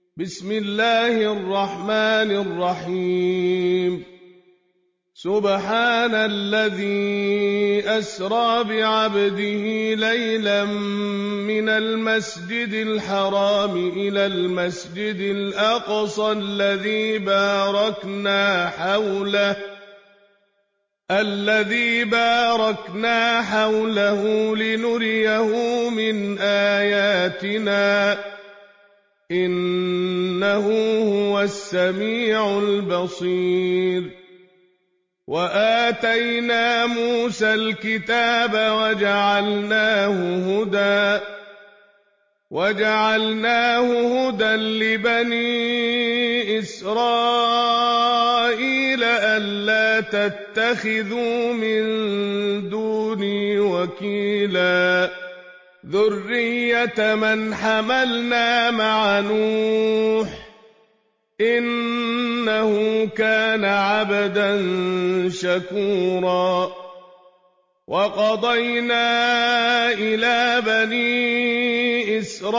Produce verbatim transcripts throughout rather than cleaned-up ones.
بسم الله الرحمن الرحيم سبحان الذي أسرى بعبده ليلا من المسجد الحرام إلى المسجد الأقصى الذي باركنا حوله الذي باركنا حوله لنريه من آياتنا إنه هو السميع البصير وآتينا موسى الكتاب وجعلناه هدى وجعلناه هدى لبني إسرائيل ألا تتخذوا من دوني وكيلا ذرية من حملنا مع نوح إنه كان عبدا شكورا وقضينا إلى بني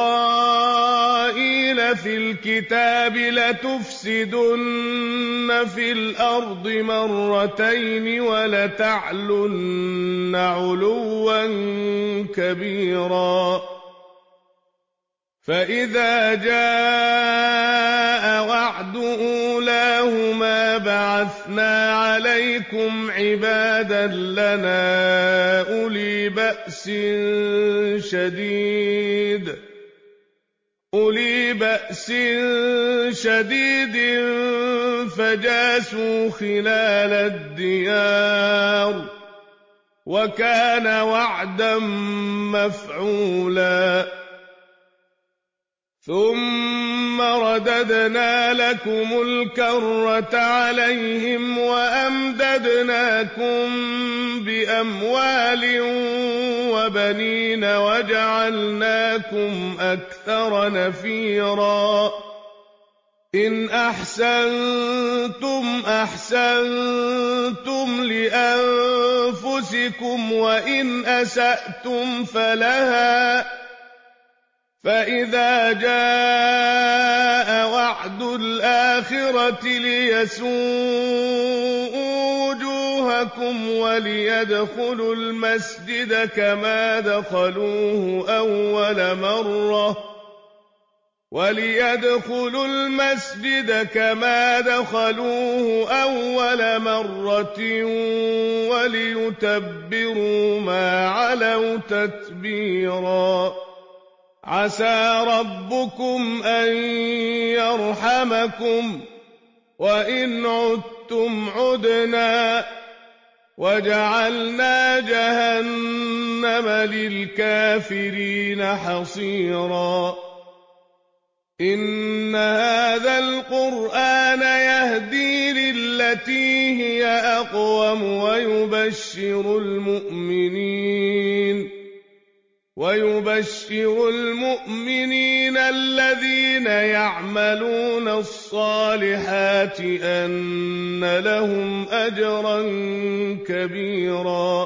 إسرائيل في الكتاب لتفسدن في الأرض مرتين ولتعلن علوا كبيرا فإذا جاء وعد أولاهما بعثنا عليكم عبادا لنا أولي بأس شديد أولي بأس شديد فجاسوا خلال الديار وكان وعدا مفعولا ثم رددنا لكم الكرة عليهم وأمددناكم بأموال وبنين وجعلناكم أكثر نفيرا إن أحسنتم أحسنتم لأنفسكم وإن أسأتم فلها فإذا جاء وعد الآخرة ليسوءوا وجوهكم وليدخلوا المسجد كما دخلوه أول مرة وليدخلوا المسجد كما دخلوه أول مرة وليتبروا ما علوا تتبيرا عسى ربكم أن يرحمكم وإن عدتم عدنا وجعلنا جهنم للكافرين حصيرا إن هذا القرآن يهدي للتي هي أقوم ويبشر المؤمنين ويبشر المؤمنين الذين يعملون الصالحات أن لهم أجرا كبيرا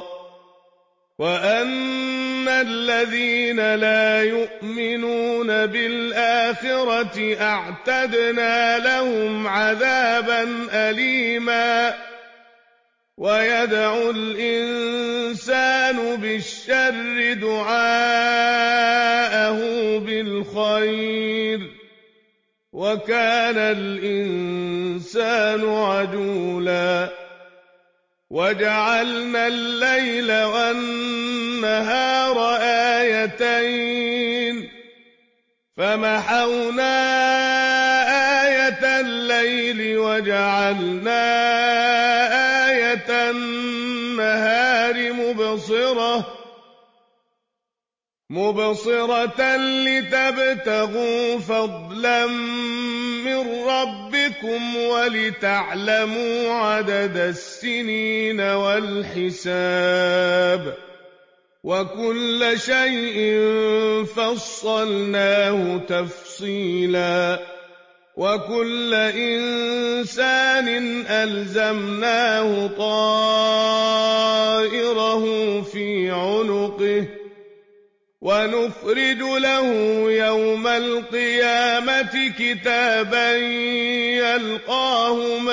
وأن الذين لا يؤمنون بالآخرة أعتدنا لهم عذابا أليما ويدعو الإنسان بالشر دعاءه بالخير وكان الإنسان عجولا وجعلنا الليل والنهار آيتين فمحونا آية الليل وجعلنا آية النهار مبصرة مبصرة لتبتغوا فضلا من ربكم ولتعلموا عدد السنين والحساب وكل شيء فصلناه تفصيلا وكل إنسان ألزمناه طائره في عنقه ونخرج له يوم القيامة كتابا يلقاه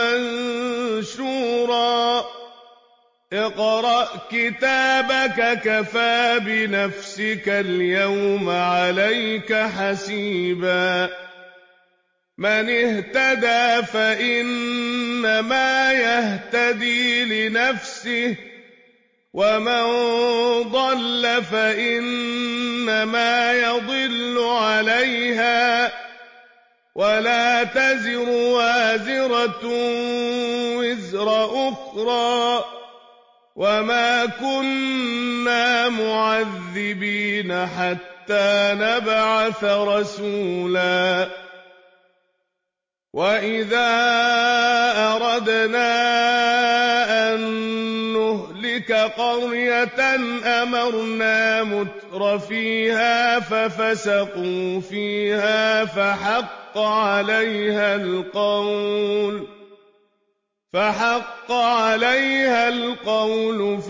منشورا اقرأ كتابك كفى بنفسك اليوم عليك حسيبا من اهتدى فإنما يهتدي لنفسه ومن ضل فإنما يضل عليها ولا تزر وازرة وزر أخرى وما كنا معذبين حتى نبعث رسولا وإذا أردنا أن نهلك قرية أمرنا متر فيها ففسقوا فيها فحق عليها القول فحق عليها القول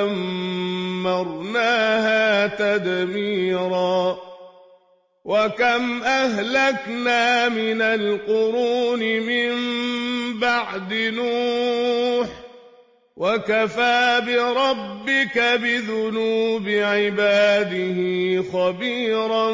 فدمرناها تدميرا وكم أهلكنا من القرون من بعد نوح وكفى بربك بذنوب عباده خبيرا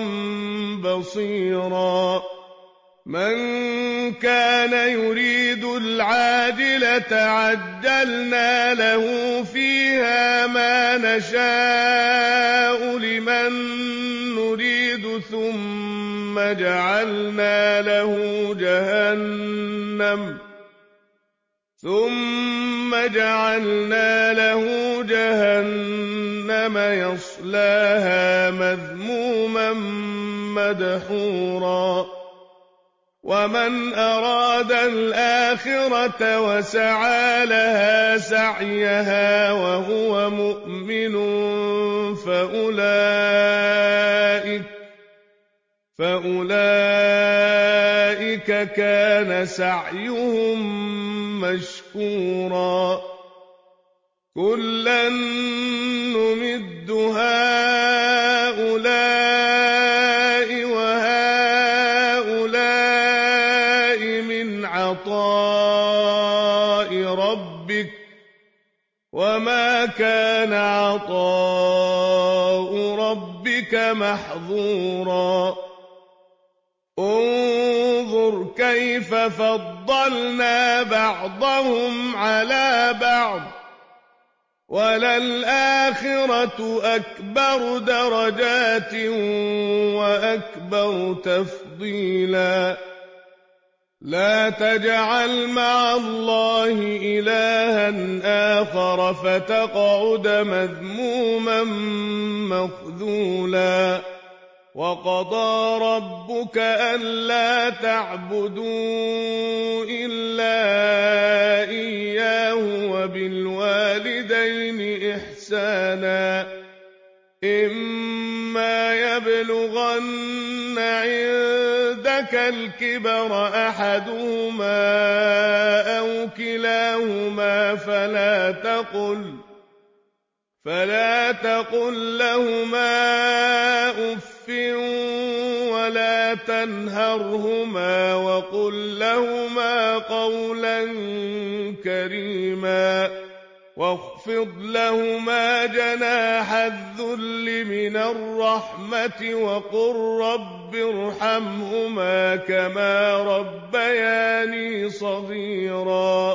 بصيرا من كان يريد العاجلة عجلنا له فيها ما نشاء لمن نريد ثم جعلنا له جهنم ثم جعلنا له جهنم يصلاها مذموما مدحورا ومن أراد الآخرة وسعى لها سعيها وهو مؤمن فأولئك فأولئك كان سعيهم مشكورا كلا نمد هؤلاء وهؤلاء من عطاء ربك وما كان عطاء ربك محظورا انظر كيف فضلنا بعضهم على بعض وللآخرة أكبر درجات وأكبر تفضيلا لا تجعل مع الله إلها آخر فتقعد مذموما مخذولا وقضى ربك ألا تعبدوا إلا إياه وبالوالدين إحسانا إما يبلغن عندك الكبر أحدهما أو كلاهما فلا تقل فلا تقل لهما أف ولا تنهرهما وقل لهما قولا كريما واخفض لهما جناح الذل من الرحمة وقل رب ارحمهما كما ربياني صغيرا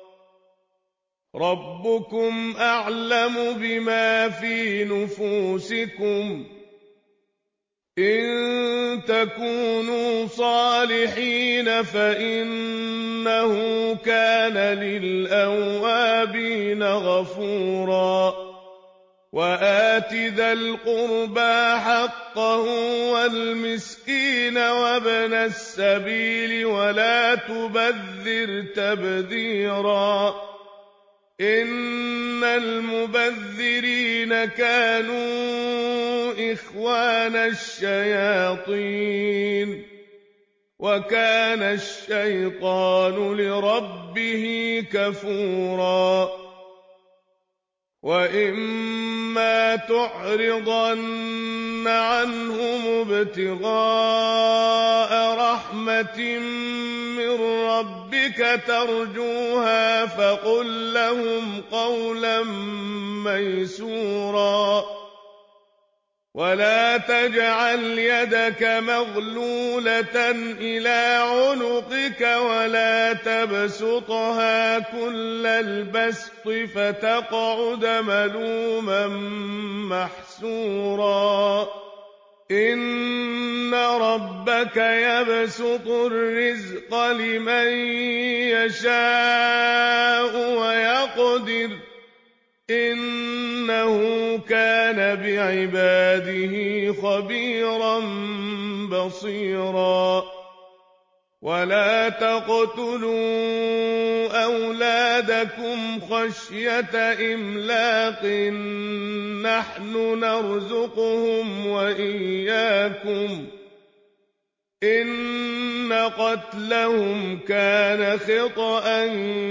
ربكم أعلم بما في نفوسكم إن تكونوا صالحين فإنه كان للأوابين غفورا وآت ذا القربى حقه والمسكين وابن السبيل ولا تبذر تبذيرا إن المبذرين كانوا إخوان الشياطين وكان الشيطان لربه كفورا وإما تعرضن عنهم ابتغاء رحمة من ربك ترجوها فقل لهم قولا ميسورا ولا تجعل يدك مغلولة إلى عنقك ولا تبسطها كل البسط فتقعد ملوما محسورا إن ربك يبسط الرزق لمن يشاء ويقدر إنه كان بعباده خبيرا بصيرا ولا تقتلوا أولادكم خشية إملاق نحن نرزقهم وإياكم إن قتلهم كان خطأ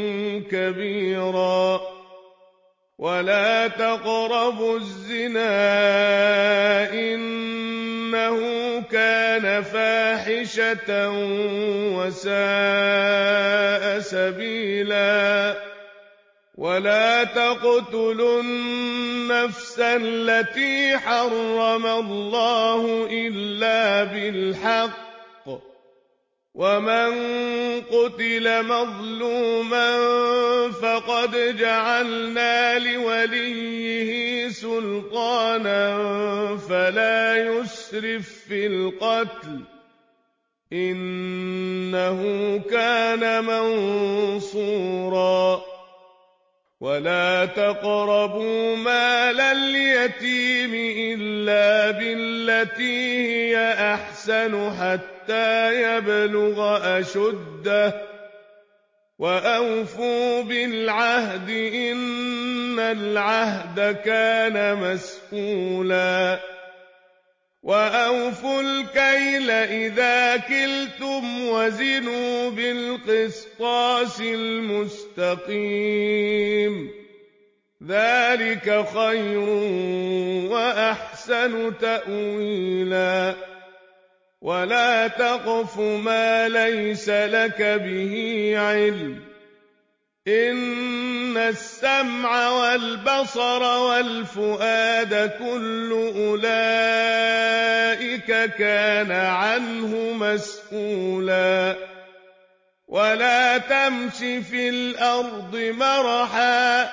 كبيرا ولا تقربوا الزنا إنه كان فاحشة وساء سبيلا ولا تقتلوا النفس التي حرم الله إلا بالحق ومن قتل مظلوما فقد جعلنا لوليه سلطانا فلا يسرف في القتل إنه كان منصورا ولا تقربوا مال اليتيم إلا بالتي هي أحسن حتى يبلغ أشده وأوفوا بالعهد إن العهد كان مسؤولا وأوفوا الكيل إذا كلتم وزنوا بالقسطاس المستقيم ذلك خير وأحسن تأويلا ولا تقف ما ليس لك به علم إن السمع والبصر والفؤاد كل أولئك كان عنه مسؤولا ولا تمش في الأرض مرحا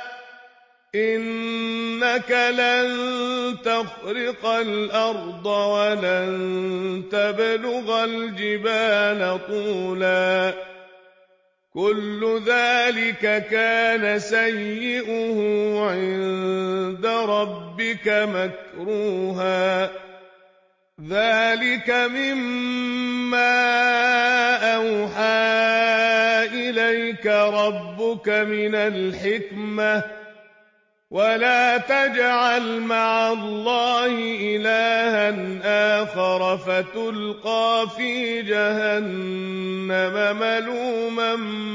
إنك لن تخرق الأرض ولن تبلغ الجبال طولا كل ذلك كان سيئه عند ربك مكروها ذلك مما أوحى إليك ربك من الحكمة ولا تجعل مع الله إلها آخر فتلقى في جهنم ملوما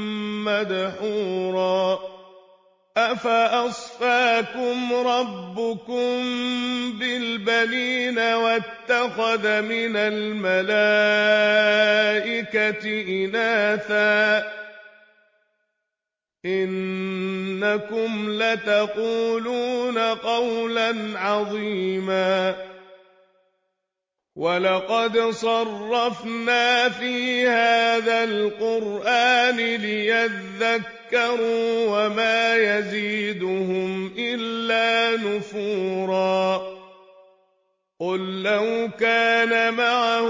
مدحورا أفأصفاكم ربكم بالبنين واتخذ من الملائكة إناثا إنكم لتقولون قولا عظيما ولقد صرفنا في هذا القرآن ليذكروا وما يزيدهم إلا نفورا قل لو كان معه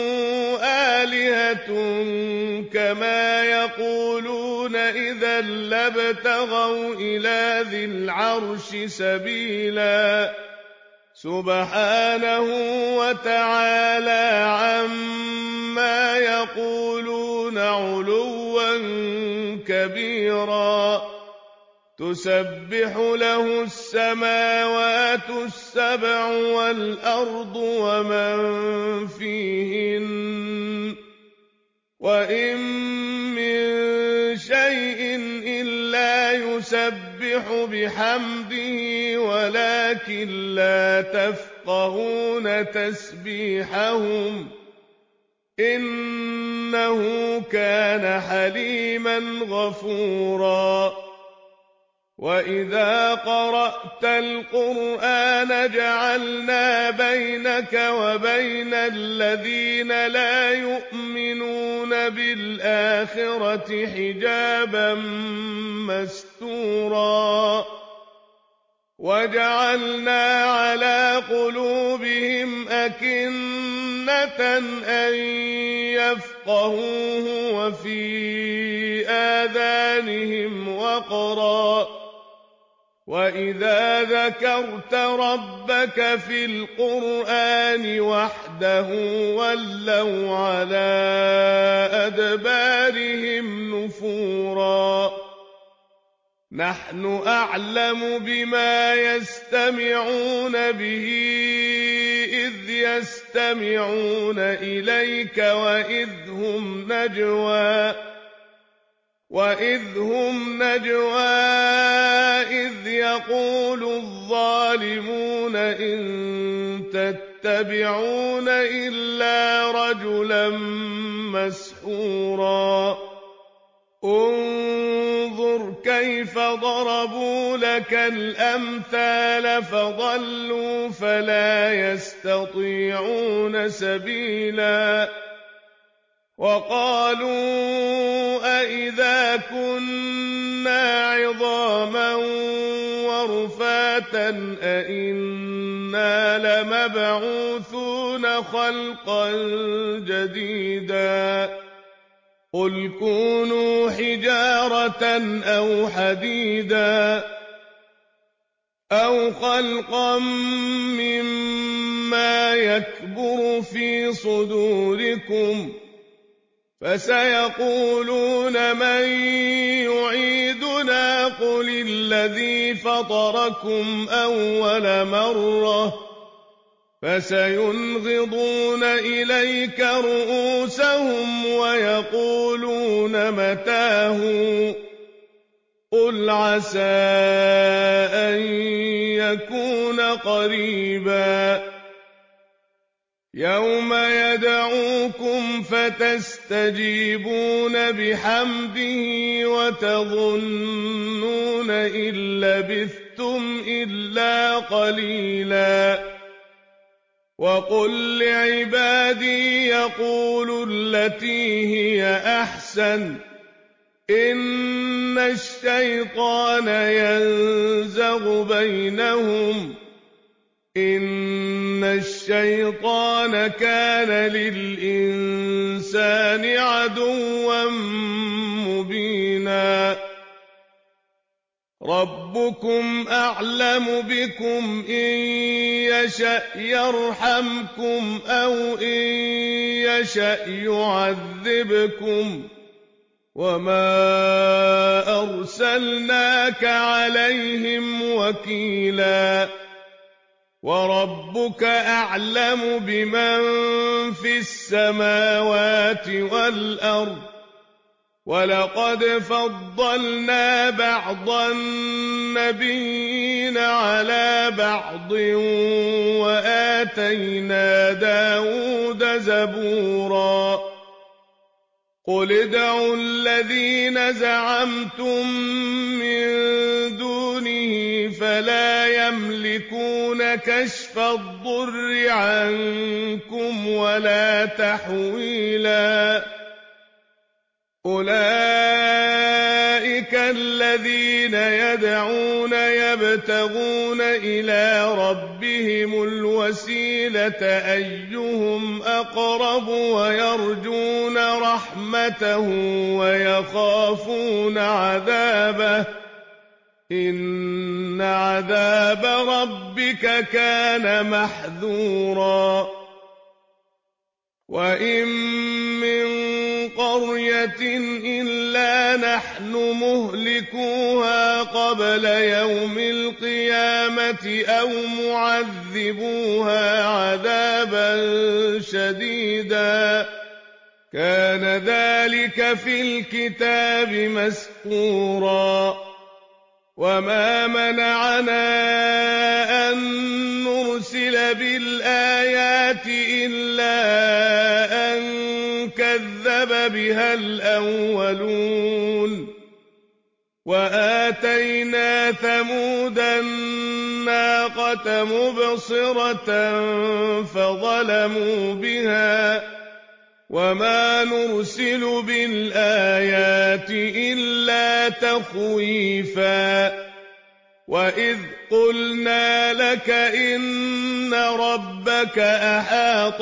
آلهة كما يقولون إذا لابتغوا إلى ذي العرش سبيلا سبحانه وتعالى عما يقولون علوا كبيرا تسبح له السماوات السبع والأرض ومن فيهن وإن من شيء إلا يسبح بحمده ولكن لا تفقهون يفقهون تسبيحهم إنه كان حليما غفورا وإذا قرأت القرآن جعلنا بينك وبين الذين لا يؤمنون بالآخرة حجابا مستورا وجعلنا على قلوبهم أكنة أن يفقهوه وفي آذانهم وقرا وإذا ذكرت ربك في القرآن وحده ولوا على أدبارهم نفورا نحن أعلم بما يستمعون به إذ يستمعون إليك وإذ هم نجوى وإذ هم نجوى إذ يقول الظالمون إن تتبعون إلا رجلا مسحورا انظر كيف ضربوا لك الأمثال فضلوا فلا يستطيعون سبيلا وقالوا أئذا كنا عظاما ورفاتا أئنا لمبعوثون خلقا جديدا قل كونوا حجارة أو حديدا أو خلقا مما يكبر في صدوركم فسيقولون من يعيدنا قل الذي فطركم أول مرة فسينغضون إليك رؤوسهم ويقولون متاه قل عسى أن يكون قريبا يوم يدعوكم فتستجيبون بحمده وتظنون إن لبثتم إلا قليلا وقل لعبادي يقولوا التي هي أحسن إن الشيطان ينزغ بينهم إن الشيطان كان للإنسان عدوا مبينا ربكم أعلم بكم إن يشأ يرحمكم أو إن يشأ يعذبكم وما أرسلناك عليهم وكيلا وربك أعلم بمن في السماوات والأرض ولقد فضلنا بعض النبيين على بعض وآتينا داود زبورا قل ادعوا الذين زعمتم من دونه فلا يملكون كشف الضر عنكم ولا تحويلا أولئك الذين يدعون يبتغون إلى ربهم الوسيلة أيهم أقرب ويرجون رحمته ويخافون عذابه إن عذاب ربك كان محذورا وإن من قرية إلا نحن مهلكوها قبل يوم القيامة أو معذبوها عذابا شديدا كان ذلك في الكتاب مسطورا وما منعنا أن نرسل أُرْسِلَ بِالْآيَاتِ إِلَّا أَن كَذَّبَ بِهَا الْأَوَّلُونَ وَآتَيْنَا ثَمُودَ النَّاقَةَ مُبْصِرَةً فَظَلَمُوا بِهَا ۚ وَمَا نُرْسِلُ بِالْآيَاتِ إِلَّا تَخْوِيفًا وَإِذْ قُلْنَا لَكَ إِنَّ رَبَّكَ أَحَاطَ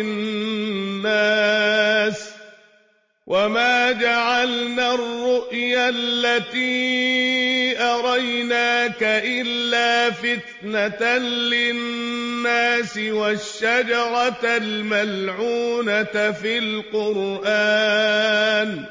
بِالنَّاسِ وَمَا جَعَلْنَا الرُّؤْيَا الَّتِي أَرَيْنَاكَ إِلَّا فِتْنَةً لِّلنَّاسِ وَالشَّجَرَةَ الْمَلْعُونَةَ فِي الْقُرْآنِ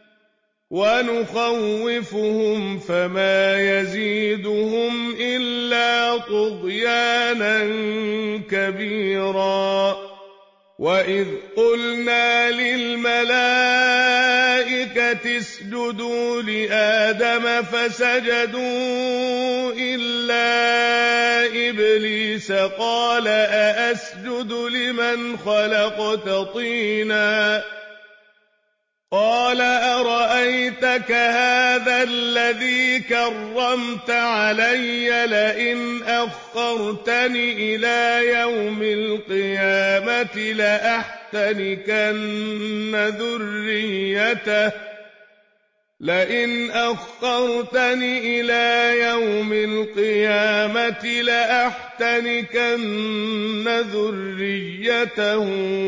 وَنُخَوِّفُهُمْ فَمَا يَزِيدُهُمْ إِلَّا طُغْيَانًا كَبِيرًا وَإِذْ قُلْنَا لِلْمَلَائِكَةِ اسْجُدُوا لِآدَمَ فَسَجَدُوا إِلَّا إِبْلِيسَ قَالَ أَأَسْجُدُ لِمَنْ خَلَقْتَ طِينًا قَالَ أَرَأَيْتَكَ هَٰذَا الَّذِي كَرَّمْتَ عَلَيَّ لَئِنْ أَخَّرْتَنِ إِلَىٰ يَوْمِ الْقِيَامَةِ لَأَحْتَنِكَنَّ ذُرِّيَّتَهُ لئن أخرتني إلى يوم القيامة لأحتنكن ذريته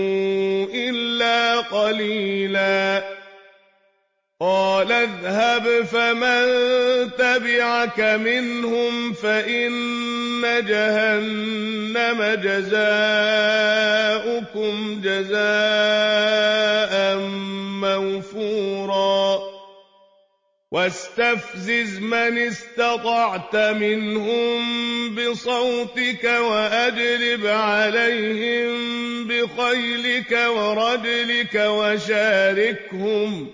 إلا قليلا قال اذهب فمن تبعك منهم فإن جهنم جزاؤكم جزاء موفورا واستفزز من استطعت منهم بصوتك وأجلب عليهم بخيلك ورجلك وشاركهم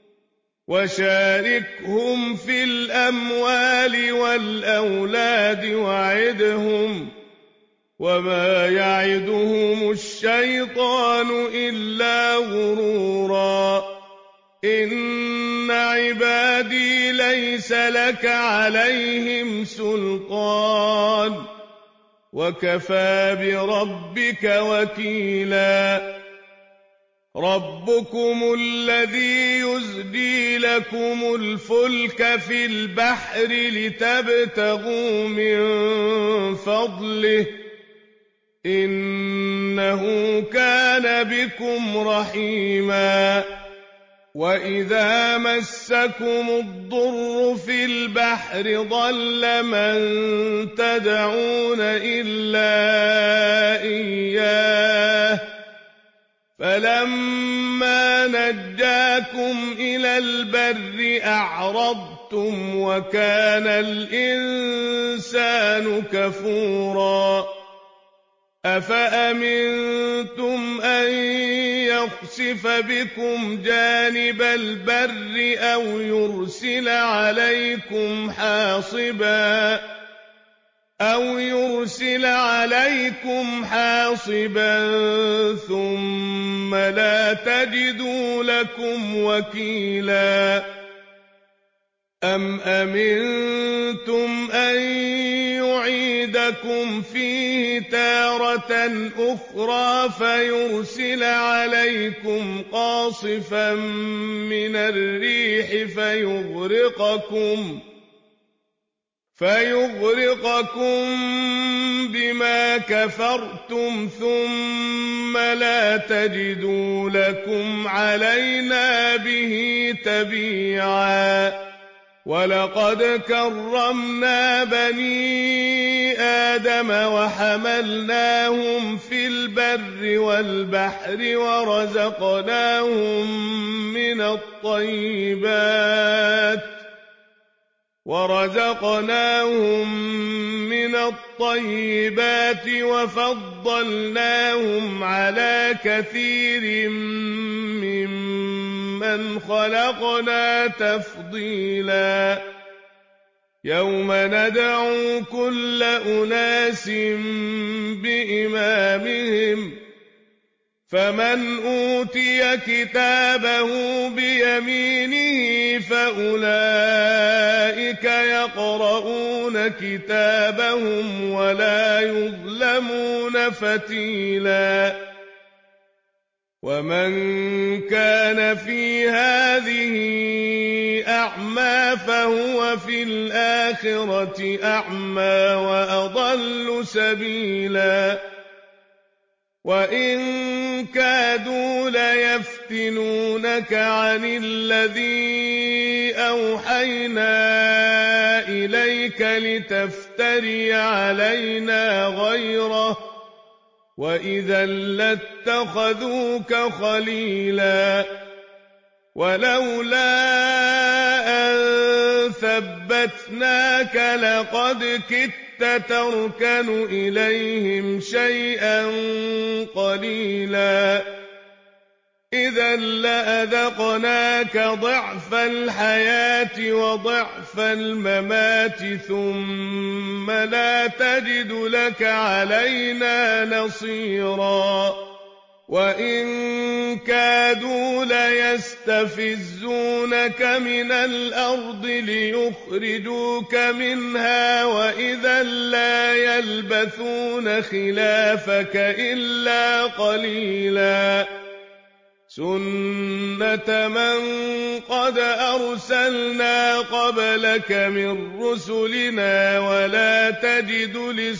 وشاركهم في الأموال والأولاد وعدهم وما يعدهم الشيطان إلا غرورا إن عبادي ليس لك عليهم سلطان وكفى بربك وكيلا ربكم الذي يزجي لكم الفلك في البحر لتبتغوا من فضله إنه كان بكم رحيما وإذا مسكم الضر في البحر ضل من تدعون إلا إياه فلما نجاكم إلى البر أعرضتم وكان الإنسان كفورا أفأمنتم أن يخسف بكم جانب البر أو يرسل عليكم حاصبا أو يرسل عليكم حاصبا ثم لا تجدوا لكم وكيلا أم أمنتم أن يعيدكم فيه تارة أخرى فيرسل عليكم قاصفا من الريح فيغرقكم فيغرقكم بما كفرتم ثم لا تجدوا لكم علينا به تبيعا ولقد كرمنا بني آدم وحملناهم في البر والبحر ورزقناهم من الطيبات ورزقناهم من الطيبات وفضلناهم على كثير ممن خلقنا تفضيلا يوم ندعو كل أناس بإمامهم فمن أوتي كتابه بيمينه فأولئك يقرؤون كتابهم ولا يظلمون فتيلا ومن كان في هذه أعمى فهو في الآخرة أعمى وأضل سبيلا وإن كادوا ليفتنونك عن الذي أوحينا إليك لتفتري علينا غيره وإذا لاتخذوك خليلا ولولا أن ثبتناك لقد كدت تركن إليهم شيئا قليلا إذا لأذقناك ضعف الحياة وضعف الممات ثم لا تجد لك علينا نصيرا وإن كادوا ليستفزونك من الأرض ليخرجوك منها وإذا لا يلبثون خلافك إلا قليلا سنة من قد أرسلنا قبلك من رسلنا ولا تجد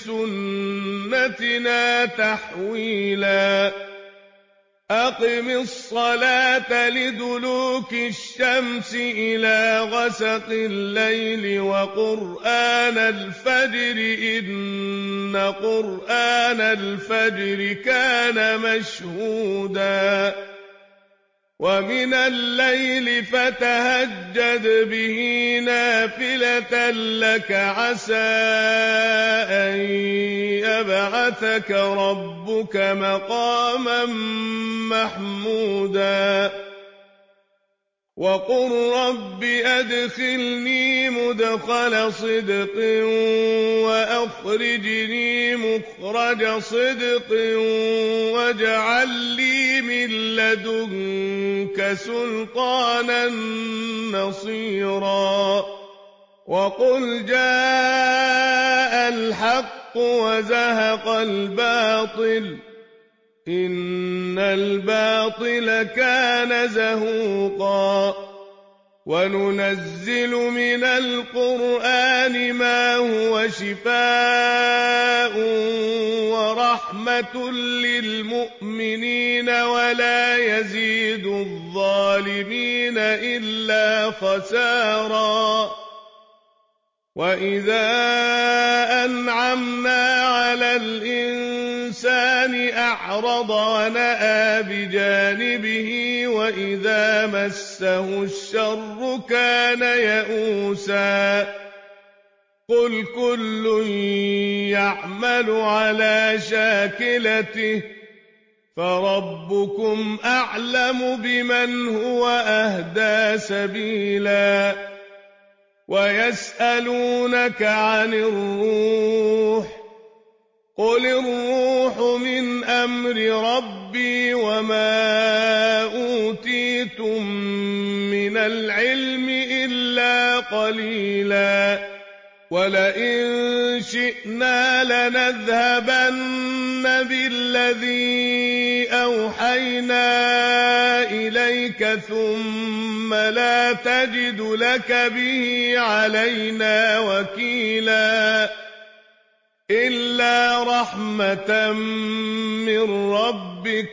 لسنتنا تحويلا أقم الصلاة لدلوك الشمس إلى غسق الليل وقرآن الفجر إن قرآن الفجر كان مشهودا ومن الليل فتهجد به نافلة لك عسى أن يبعثك ربك مقاما محمودا وقل رب أدخلني مدخل صدق وأخرجني مخرج صدق واجعل لي من لدنك سلطانا نصيرا وقل جاء الحق وزهق الباطل إن الباطل كان زهوقا وننزل من القرآن ما هو شفاء ورحمة للمؤمنين ولا يزيد الظالمين إلا خسارا وإذا أنعمنا على الإنسان أعرض ونأى بجانبه وإذا مسه الشر كان يئوسا قل كل يعمل على شاكلته فربكم أعلم بمن هو أهدى سبيلا ويسألونك عن الروح قل الروح من أمر ربي وما أوتيتم من العلم إلا قليلا ولئن شئنا لنذهبن بالذي أوحينا إليك ثم لا تجد لك به علينا وكيلا إلا رحمة من ربك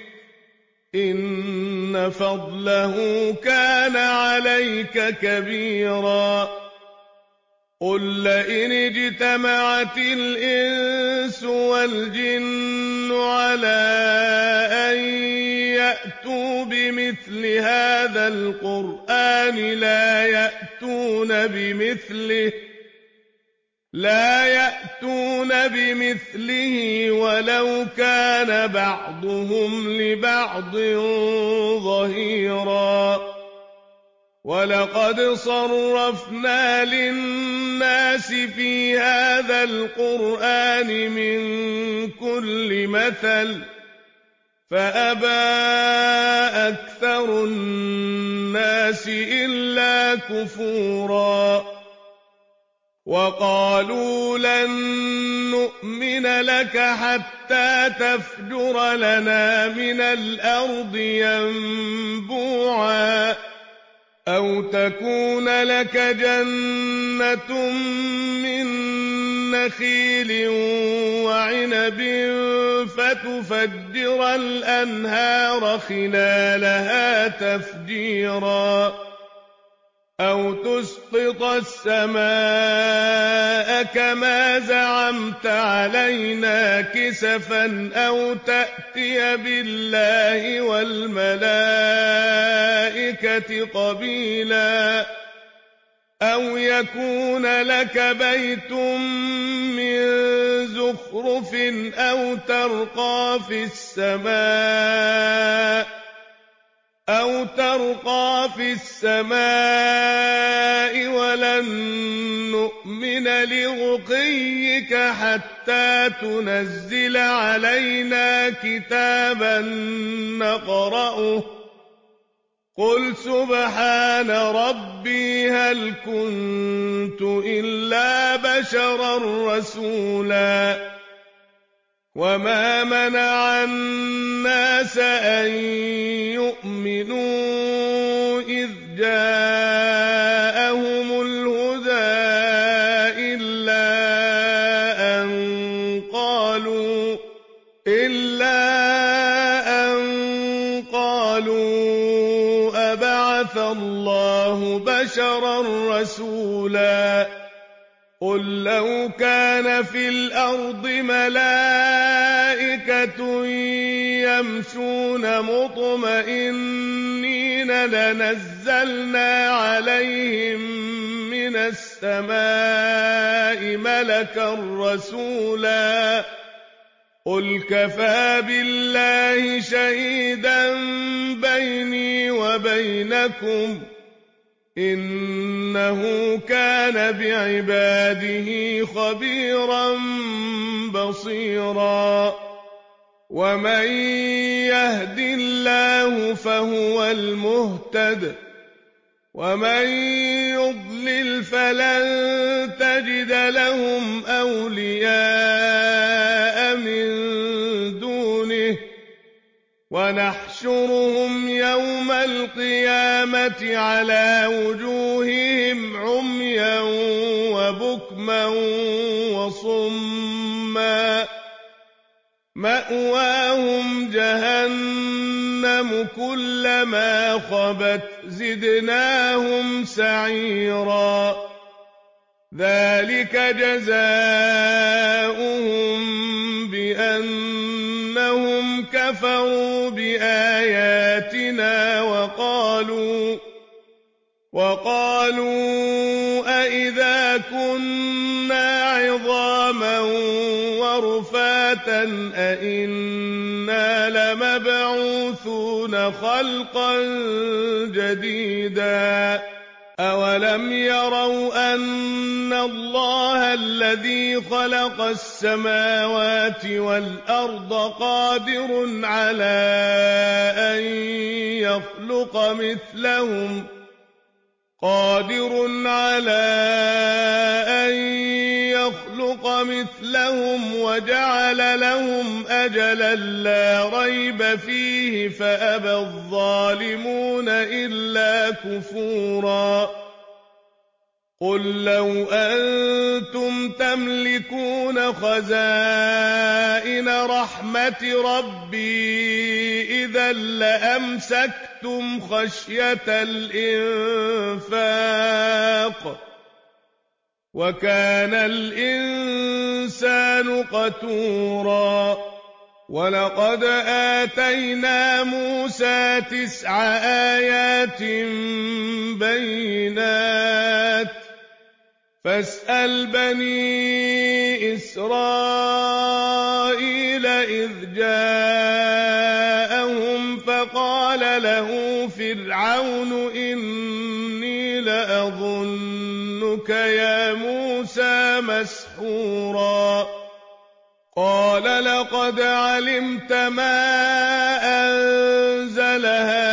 إن فضله كان عليك كبيرا قل لئن اجتمعت الإنس والجن على أن يأتوا بمثل هذا القرآن لا يأتون بمثله لا يأتون بمثله ولو كان بعضهم لبعض ظهيرا وَلَقَدْ صَرَّفْنَا لِلنَّاسِ فِي هَٰذَا الْقُرْآنِ مِن كُلِّ مَثَلٍ فَأَبَىٰ أَكْثَرُ النَّاسِ إِلَّا كُفُورًا وَقَالُوا لَن نُّؤْمِنَ لَكَ حَتَّىٰ تَفْجُرَ لَنَا مِنَ الْأَرْضِ يَنبُوعًا أَوْ تَكُونَ لَكَ جَنَّةٌ مِّن نَّخِيلٍ وَعِنَبٍ فَتُفَجِّرَ الْأَنْهَارَ خِلَالَهَا تَفْجِيرًا أَوْ تُسْقِطَ السَّمَاءَ كَمَا زَعَمْتَ عَلَيْنَا كِسَفًا أَوْ تَأْتِيَ بِاللَّهِ وَالْمَلَائِكَةِ قَبِيلًا أَوْ يَكُونَ لَكَ بَيْتٌ مِّن زُخْرُفٍ أَوْ تَرْقَىٰ فِي السَّمَاءِ أَوْ تَرْقَىٰ فِي السَّمَاءِ وَلَن نُّؤْمِنَ لِرُقِيِّكَ حَتَّىٰ تُنَزِّلَ عَلَيْنَا كِتَابًا نَّقْرَؤُهُ ۗ قُلْ سُبْحَانَ رَبِّي هَلْ كُنتُ إِلَّا بَشَرًا رَّسُولًا وَمَا مَنَعَ النَّاسَ أَن يُؤْمِنُوا إِذْ جَاءَهُمُ الْهُدَىٰ إِلَّا أَن قَالُوا إِلَّا أَن قَالُوا أَبَعَثَ اللَّهُ بَشَرًا رَّسُولًا قُل لَّوْ كَانَ فِي الْأَرْضِ مَلَائِكَةٌ يَمْشُونَ مُطْمَئِنِّينَ لَنَزَّلْنَا عَلَيْهِم مِّنَ السَّمَاءِ مَلَكًا رَّسُولًا قُلْ كَفَىٰ بِاللَّهِ شَهِيدًا بَيْنِي وَبَيْنَكُمْ ۚ إِنَّهُ كَانَ بِعِبَادِهِ خَبِيرًا بَصِيرًا وَمَن يَهْدِ اللَّهُ فَهُوَ الْمُهْتَدِ ۖ وَمَن يُضْلِلْ فَلَن تَجِدَ لَهُمْ أَوْلِيَاءَ مِن دُونِهِ ۖ وَنَحْشُرُهُمْ يَوْمَ الْقِيَامَةِ عَلَىٰ وُجُوهِهِمْ عُمْيًا وَبُكْمًا وَصُمًّا ۖ مَّأْوَاهُمْ جَهَنَّمُ كُلَّمَا خَبَتْ زِدْنَاهُمْ سَعِيرًا ذَٰلِكَ جَزَاؤُهُم بِأَنَّهُمْ كَفَرُوا بِآيَاتِنَا وَقَالُوا وَقَالُوا أَإِذَا كُنَّا عِظَامًا وَرُفَاتًا أَإِنَّا لَمَبْعُوثُونَ خَلْقًا جَدِيدًا أَوَلَمْ يَرَوْا أَنَّ اللَّهَ الَّذِي خَلَقَ السَّمَاوَاتِ وَالْأَرْضَ قَادِرٌ عَلَىٰ أَن يَخْلُقَ مِثْلَهُمْ قادر على أن يخلق مثلهم وجعل لهم أجلا لا ريب فيه فأبى الظالمون إلا كفورا قل لو أنتم تملكون خزائن رحمة ربي إذا لأمسكتم خشية الإنفاق وكان الإنسان قتورا ولقد آتينا موسى تسع آيات بينات فاسأل بني إسرائيل إذ جاءهم فقال له فرعون إني لأظنك يا موسى مسحورا قال لقد علمت ما أنزل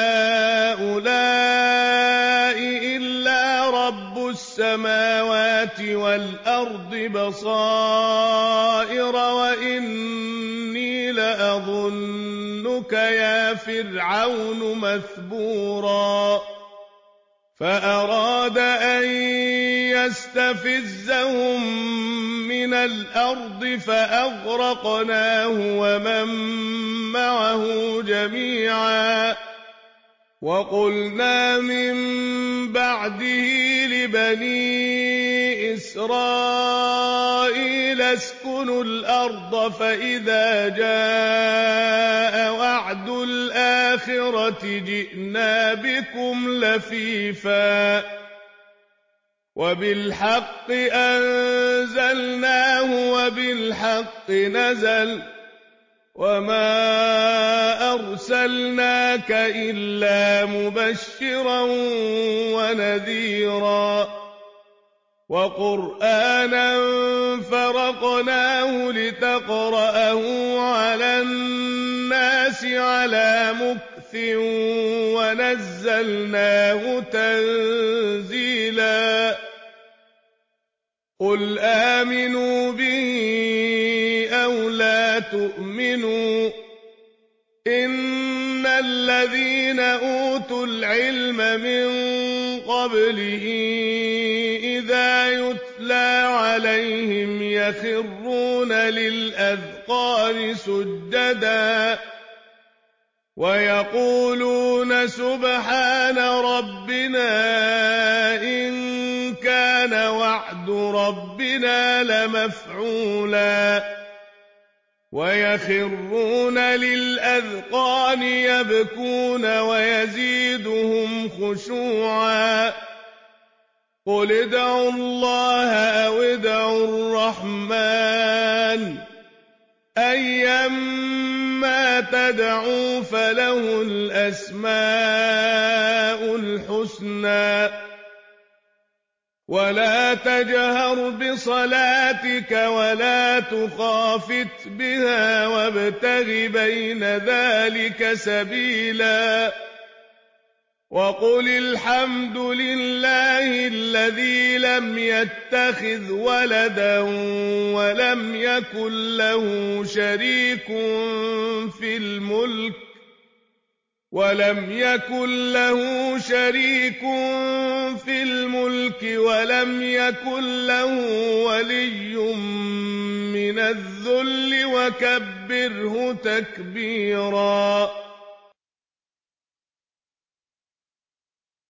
هؤلاء إلا رب السماوات والأرض بصائر وإني لأظنك يا فرعون مثبورا فأراد أن يستفزهم من الأرض فأغرقناه ومن معه جميعا وقلنا من بعده لبني إسرائيل اسكنوا الأرض فإذا جاء وعد الآخرة جئنا بكم لفيفا وبالحق أنزلناه وبالحق نزل وما أرسلناك إلا مبشرا ونذيرا وقرآنا فرقناه لتقرأه على الناس على مكث ونزلناه تنزيلا قل آمنوا به أو لا تؤمنوا إن الذين أوتوا العلم من قبله إذا يتلى عليهم يخرون للأذقان سجدا ويقولون سبحان ربنا إن كان وعد ربنا لمفعولا ويخرون للأذقان يبكون ويزيدهم خشوعا قل ادعوا الله أو ادعوا الرحمن أيما تدعوا فله الأسماء الحسنى ولا تجهر بصلاتك ولا تخافت بها وابتغ بين ذلك سبيلا وقل الحمد لله الذي لم يتخذ ولدا ولم يكن له شريك في الملك ولم يكن له شريك في الملك ولم يكن له ولي من الذل وكبره تكبيرا